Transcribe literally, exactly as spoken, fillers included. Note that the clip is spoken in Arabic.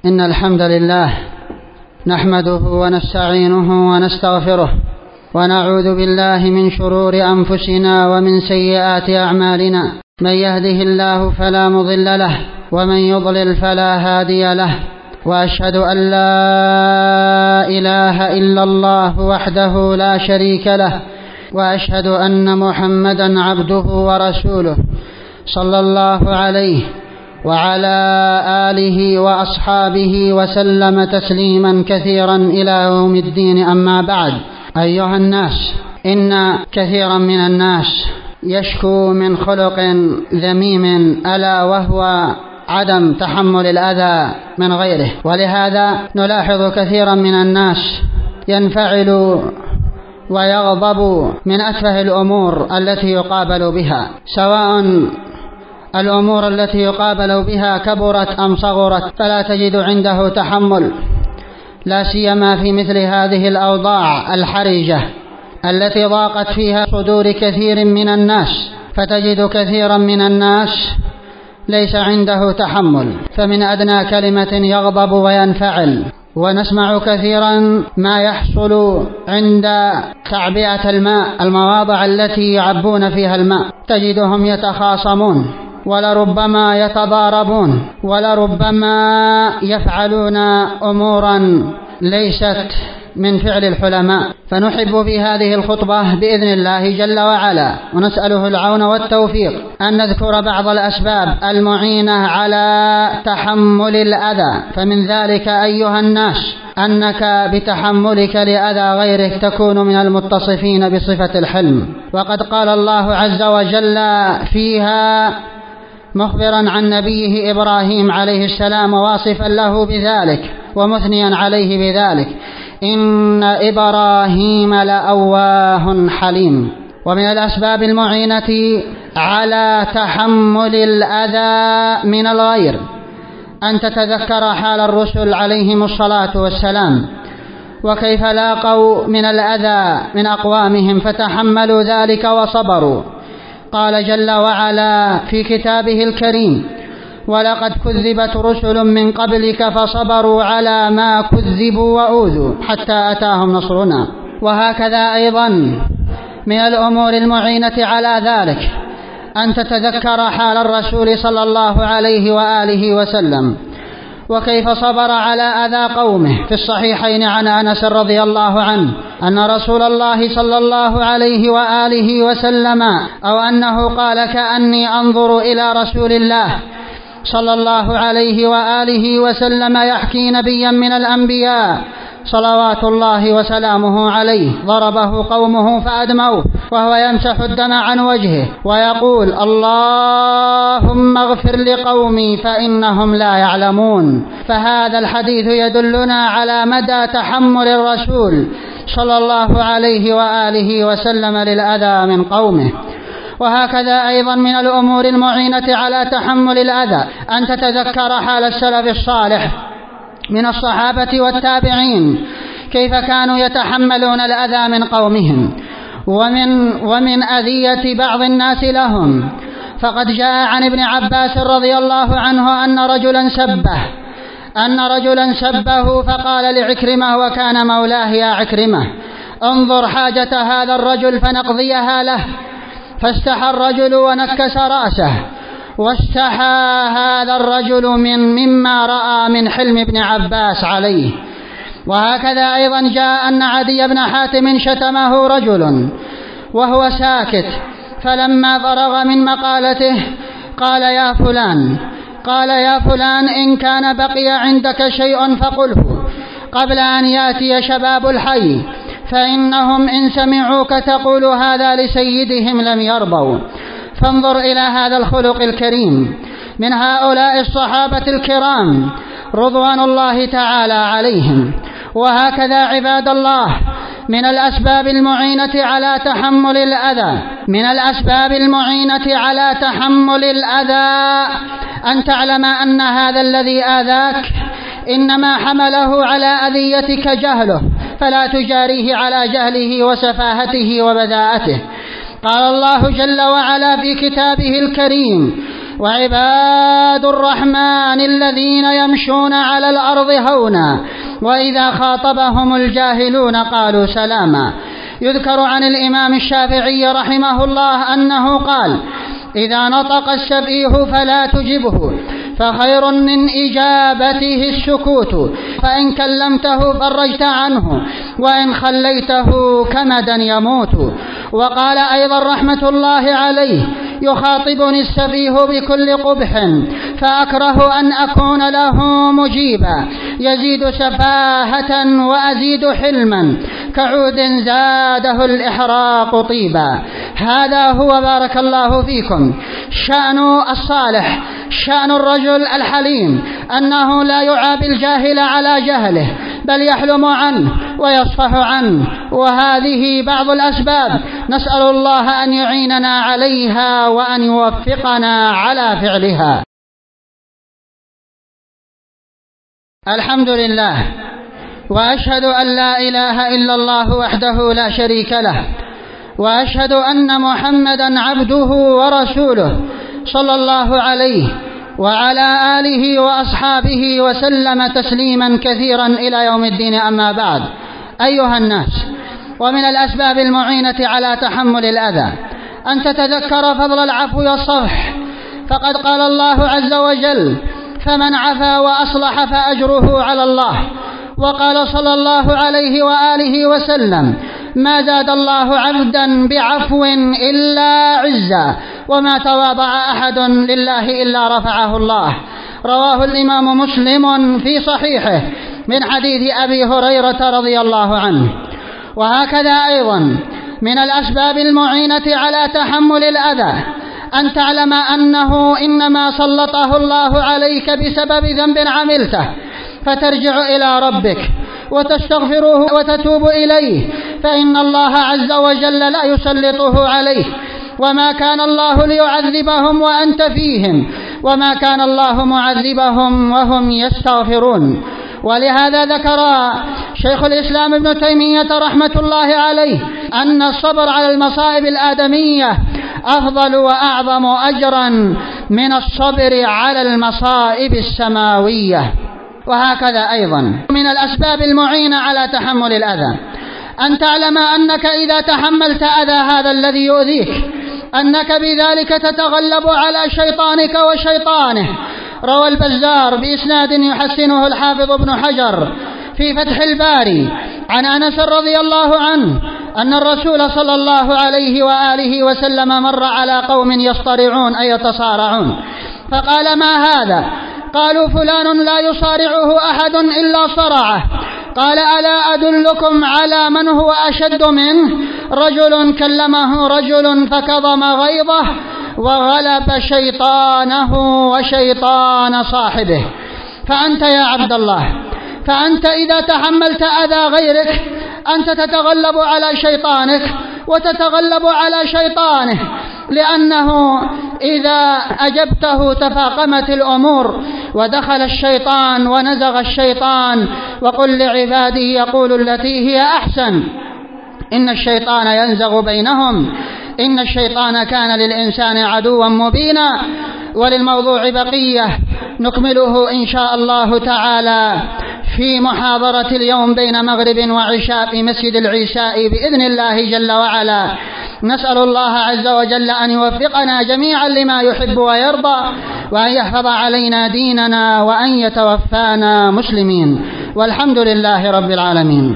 إن الحمد لله نحمده ونستعينه ونستغفره ونعوذ بالله من شرور أنفسنا ومن سيئات أعمالنا. من يهده الله فلا مضل له ومن يضلل فلا هادي له، وأشهد أن لا إله إلا الله وحده لا شريك له، وأشهد أن محمدا عبده ورسوله صلى الله عليه وعلى آله وأصحابه وسلم تسليما كثيرا إلى يوم الدين. أما بعد، أيها الناس، إن كثيرا من الناس يشكو من خلق ذميم ألا وهو عدم تحمل الأذى من غيره، ولهذا نلاحظ كثيرا من الناس ينفعل ويغضب من أتفه الأمور التي يقابل بها، سواء الأمور التي يقابل بها كبرت أم صغرت، فلا تجد عنده تحمل، لا سيما في مثل هذه الأوضاع الحرجة التي ضاقت فيها صدور كثير من الناس، فتجد كثيرا من الناس ليس عنده تحمل، فمن أدنى كلمة يغضب وينفعل. ونسمع كثيرا ما يحصل عند تعبئة الماء، المواضع التي يعبون فيها الماء، تجدهم يتخاصمون ولربما يتضاربون ولربما يفعلون أمورا ليست من فعل الحلماء. فنحب في هذه الخطبة بإذن الله جل وعلا ونسأله العون والتوفيق أن نذكر بعض الأسباب المعينة على تحمل الأذى. فمن ذلك أيها الناس أنك بتحملك لأذى غيرك تكون من المتصفين بصفة الحلم، وقد قال الله عز وجل فيها مخبرا عن نبيه إبراهيم عليه السلام واصفا له بذلك ومثنيا عليه بذلك: إن إبراهيم لأواه حليم. ومن الأسباب المعينة على تحمل الأذى من الغير أن تتذكر حال الرسل عليهم الصلاة والسلام، وكيف لاقوا من الأذى من أقوامهم فتحملوا ذلك وصبروا. قال جل وعلا في كتابه الكريم: ولقد كذبت رسل من قبلك فصبروا على ما كذبوا وأوذوا حتى أتاهم نصرنا. وهكذا أيضا من الأمور المعينة على ذلك أن تتذكر حال الرسول صلى الله عليه وآله وسلم وكيف صبر على أذى قومه. في الصحيحين عن أنس رضي الله عنه أن رسول الله صلى الله عليه وآله وسلم أو أنه قال: كأني أنظر إلى رسول الله صلى الله عليه وآله وسلم يحكي نبيا من الأنبياء صلوات الله وسلامه عليه ضربه قومه فأدموه وهو يمسح الدم عن وجهه ويقول: اللهم اغفر لقومي فإنهم لا يعلمون. فهذا الحديث يدلنا على مدى تحمل الرسول صلى الله عليه وآله وسلم للأذى من قومه. وهكذا أيضا من الأمور المعينة على تحمل الأذى أن تتذكر حال السلف الصالح من الصحابة والتابعين، كيف كانوا يتحملون الأذى من قومهم ومن, ومن أذية بعض الناس لهم. فقد جاء عن ابن عباس رضي الله عنه أن رجلا سبه أن رجلا سبه فقال لعكرمة وكان مولاه: يا عكرمة، انظر حاجة هذا الرجل فنقضيها له. فاستحى الرجل ونكس رأسه، واستحى هذا الرجل من مما رأى من حلم ابن عباس عليه. وهكذا أيضا جاء أن عدي بن حاتم شتمه رجل وهو ساكت، فلما فرغ من مقالته قال: يا فلان قال يا فلان إن كان بقي عندك شيء فقله قبل أن يأتي شباب الحي، فإنهم إن سمعوك تقول هذا لسيدهم لم يرضوا. فانظر إلى هذا الخلق الكريم من هؤلاء الصحابة الكرام رضوان الله تعالى عليهم. وهكذا عباد الله من الأسباب المعينة على تحمل الأذى من الأسباب المعينة على تحمل الأذى أن تعلم أن هذا الذي آذاك إنما حمله على أذيتك جهله، فلا تجاريه على جهله وسفاهته وبذاءته. قال الله جل وعلا في كتابه الكريم: وعباد الرحمن الذين يمشون على الأرض هونا وإذا خاطبهم الجاهلون قالوا سلاما. يذكر عن الإمام الشافعي رحمه الله أنه قال: إذا نطق السفيه فلا تجبه، فخير من إجابته السكوت، فإن كلمته فرجت عنه، وإن خليته كمدا يموت. وقال أيضا رحمة الله عليه: يخاطبني السفيه بكل قبح، فأكره أن أكون له مجيبا، يزيد سفاهة وأزيد حلما، كعود زاده الإحراق طيبا. هذا هو بارك الله فيكم شأن الصالح، شأن الرجل الحليم، أنه لا يعاب الجاهل على جهله، بل يحلم عنه ويصفح عنه. وهذه بعض الأسباب، نسأل الله أن يعيننا عليها وأن يوفقنا على فعلها. الحمد لله، وأشهد أن لا إله إلا الله وحده لا شريك له، وأشهد أن محمدا عبده ورسوله صلى الله عليه وعلى آله وأصحابه وسلم تسليما كثيرا إلى يوم الدين. أما بعد، أيها الناس، ومن الأسباب المعينة على تحمل الأذى أن تتذكر فضل العفو والصفح، فقد قال الله عز وجل: فمن عفا وأصلح فأجره على الله. وقال صلى الله عليه وآله وسلم: ما زاد الله عبدا بعفو إلا عزا، وما تواضع أحد لله إلا رفعه الله. رواه الإمام مسلم في صحيحه من حديث أبي هريرة رضي الله عنه. وهكذا أيضا من الأسباب المعينة على تحمل الأذى أن تعلم أنه إنما سلطه الله عليك بسبب ذنب عملته، فترجع إلى ربك وتستغفره وتتوب إليه، فإن الله عز وجل لا يسلطه عليه. وما كان الله ليعذبهم وأنت فيهم، وما كان الله معذبهم وهم يستغفرون. ولهذا ذكر شيخ الإسلام ابن تيمية رحمة الله عليه أن الصبر على المصائب الآدمية أفضل وأعظم أجرا من الصبر على المصائب السماوية. وهكذا أيضا من الأسباب المعينة على تحمل الأذى أن تعلم أنك إذا تحملت أذى هذا الذي يؤذيك أنك بذلك تتغلب على شيطانك وشيطانه. روى البزار بإسناد يحسنه الحافظ ابن حجر في فتح الباري عن أنس رضي الله عنه أن الرسول صلى الله عليه وآله وسلم مر على قوم يصطرعون أي يتصارعون، فقال: ما هذا؟ قالوا: فلان لا يصارعه أحد إلا صرعه. قال: ألا أدلكم على من هو أشد منه؟ رجل كلمه رجل فكظم غيظه وغلب شيطانه وشيطان صاحبه. فأنت يا عبد الله، فأنت إذا تحملت أذى غيرك أنت تتغلب على شيطانك وتتغلب على شيطانه، لأنه إذا أجبته تفاقمت الأمور ودخل الشيطان ونزغ الشيطان. وقل لعبادي يقول التي هي أحسن إن الشيطان ينزغ بينهم إن الشيطان كان للإنسان عدوا مبينا. وللموضوع بقية نكمله إن شاء الله تعالى في محاضرة اليوم بين مغرب وعشاء في مسجد العشاء بإذن الله جل وعلا. نسأل الله عز وجل أن يوفقنا جميعا لما يحب ويرضى، وأن يحفظ علينا ديننا، وأن يتوفانا مسلمين، والحمد لله رب العالمين.